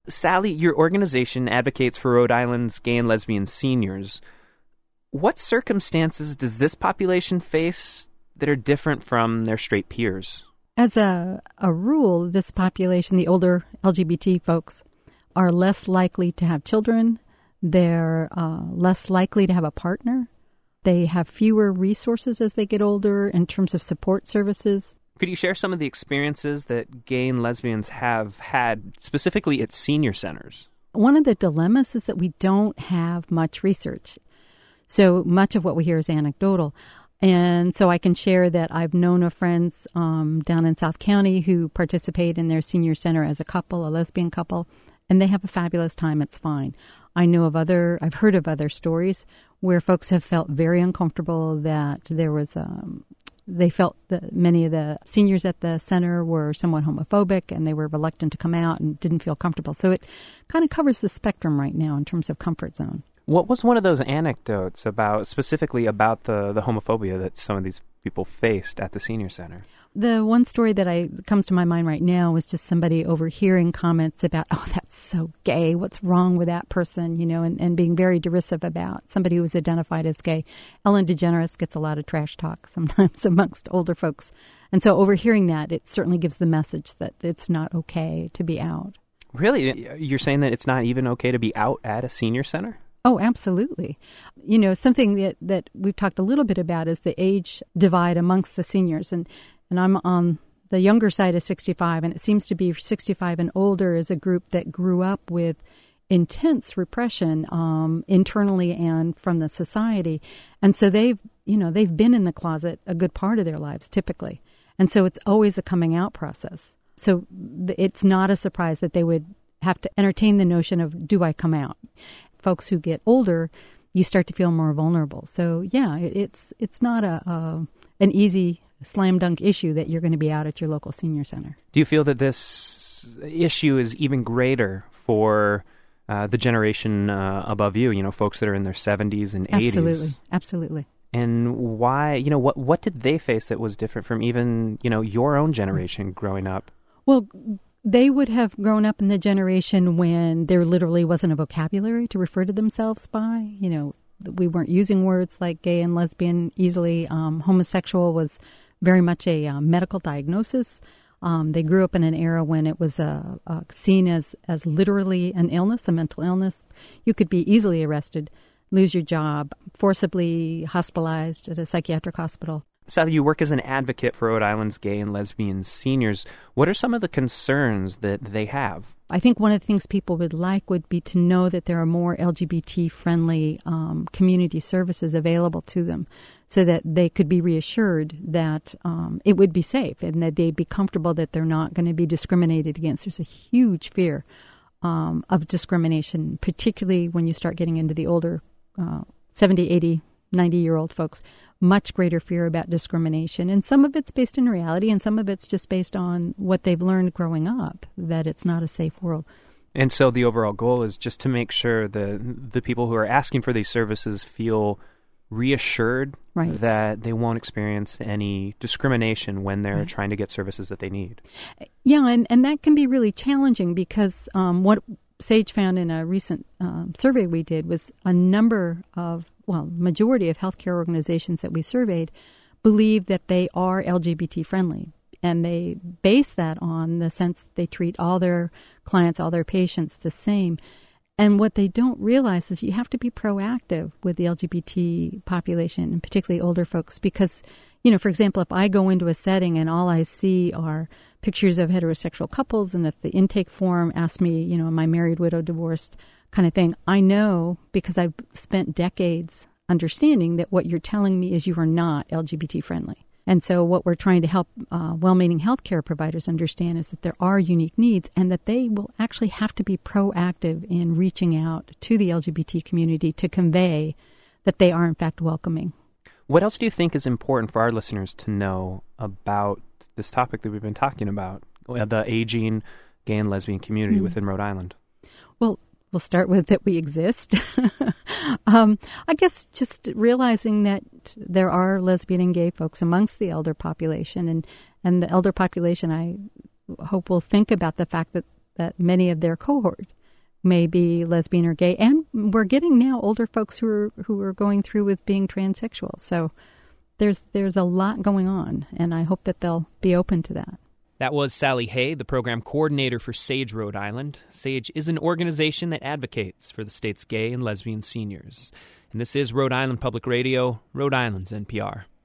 Sally, your organization advocates for Rhode Island's gay and lesbian seniors. What circumstances does this population face that are different from their straight peers? As a rule, this population, the older LGBT folks, are less likely to have children. They're less likely to have a partner. They have fewer resources as they get older in terms of support services. Could you share some of the experiences that gay and lesbians have had, specifically at senior centers? One of the dilemmas is that we don't have much research. So much of what we hear is anecdotal. And so I can share that I've known of friends down in South County who participate in their senior center as a couple, a lesbian couple, and they have a fabulous time. It's fine. I've heard of other stories where folks have felt very uncomfortable, that there was they felt that many of the seniors at the center were somewhat homophobic and they were reluctant to come out and didn't feel comfortable. So it kind of covers the spectrum right now in terms of comfort zone. What was one of those anecdotes specifically about the homophobia that some of these people faced at the senior center? The one story that comes to my mind right now was just somebody overhearing comments about, oh, that's so gay, what's wrong with that person, and being very derisive about somebody who was identified as gay. Ellen DeGeneres gets a lot of trash talk sometimes amongst older folks. And so overhearing that, it certainly gives the message that it's not okay to be out. Really? You're saying that it's not even okay to be out at a senior center? Oh, absolutely. Something that we've talked a little bit about is the age divide amongst the seniors. And I'm on the younger side of 65, and it seems to be 65 and older is a group that grew up with intense repression internally and from the society. And so they've been in the closet a good part of their lives, typically. And so it's always a coming out process. So it's not a surprise that they would have to entertain the notion of, do I come out? Folks who get older, you start to feel more vulnerable. So yeah, it's not an easy slam dunk issue that you're going to be out at your local senior center. Do you feel that this issue is even greater for the generation above you? Folks that are in their 70s and 80s. Absolutely. And why? What did they face that was different from even your own generation growing up? Well, they would have grown up in the generation when there literally wasn't a vocabulary to refer to themselves by. We weren't using words like gay and lesbian easily. Homosexual was very much a medical diagnosis. They grew up in an era when it was seen as literally an illness, a mental illness. You could be easily arrested, lose your job, forcibly hospitalized at a psychiatric hospital. Sally, you work as an advocate for Rhode Island's gay and lesbian seniors. What are some of the concerns that they have? I think one of the things people would be to know that there are more LGBT-friendly community services available to them, so that they could be reassured that it would be safe and that they'd be comfortable that they're not going to be discriminated against. There's a huge fear of discrimination, particularly when you start getting into the older 70, 80, 90-year-old folks. Much greater fear about discrimination. And some of it's based in reality, and some of it's just based on what they've learned growing up, that it's not a safe world. And so the overall goal is just to make sure the people who are asking for these services feel reassured that they won't experience any discrimination when they're trying to get services that they need. Yeah, and that can be really challenging because what SAGE found in a recent survey we did was a majority of healthcare organizations that we surveyed believe that they are LGBT friendly. And they base that on the sense that they treat all their clients, all their patients the same. And what they don't realize is you have to be proactive with the LGBT population, and particularly older folks, because, for example, if I go into a setting and all I see are pictures of heterosexual couples, and if the intake form asks me, am I married, widowed, divorced, kind of thing, I know because I've spent decades understanding that what you're telling me is you are not LGBT friendly. And so what we're trying to help well-meaning healthcare providers understand is that there are unique needs and that they will actually have to be proactive in reaching out to the LGBT community to convey that they are in fact welcoming. What else do you think is important for our listeners to know about this topic that we've been talking about, the aging gay and lesbian community within Rhode Island? Well, we'll start with that we exist. I guess just realizing that there are lesbian and gay folks amongst the elder population, and the elder population, I hope, will think about the fact that many of their cohort may be lesbian or gay, and we're getting now older folks who are going through with being transsexual. So there's a lot going on, and I hope that they'll be open to that. That was Sally Hay, the program coordinator for SAGE Rhode Island. SAGE is an organization that advocates for the state's gay and lesbian seniors. And this is Rhode Island Public Radio, Rhode Island's NPR.